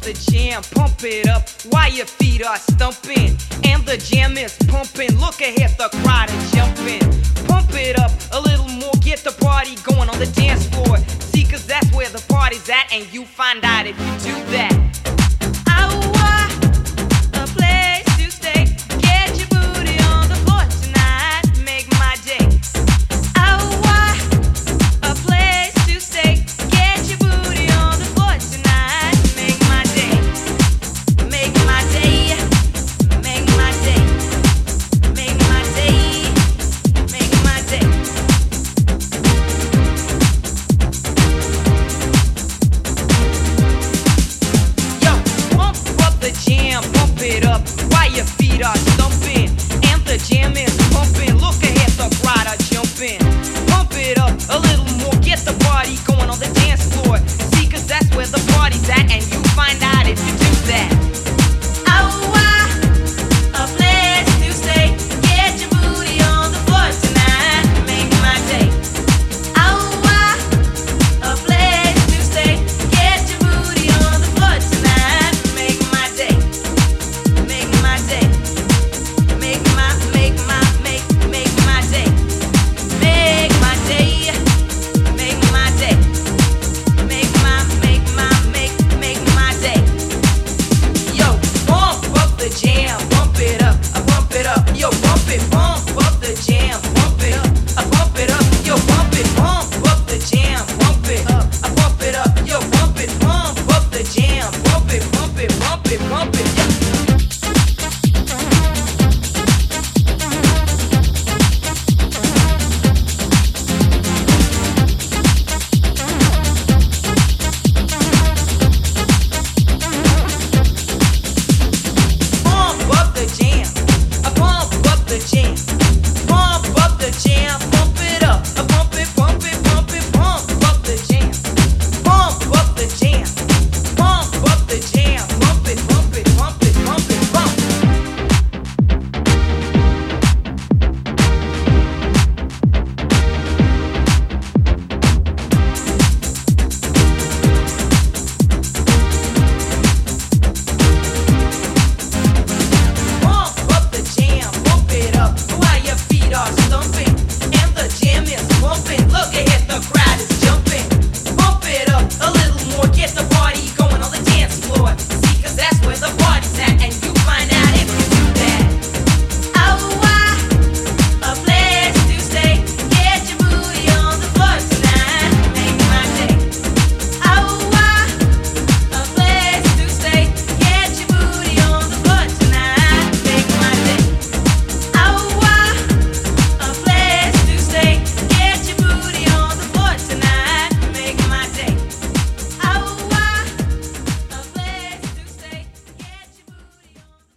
the jam, pump it up while your feet are stumping. And the jam is pumping, look ahead, the crowd is jumping. Pump it up a little more, get the party going on the dance floor. See, cause that's where the party's at, and you find out if you do that. A place to stay, get your booty on the floor tonight, make my day. A place to stay, get your booty on the floor tonight, make my day. Make my day, make my day, make my day, make my day. Yo, pump up the jam, pump it up while your feet are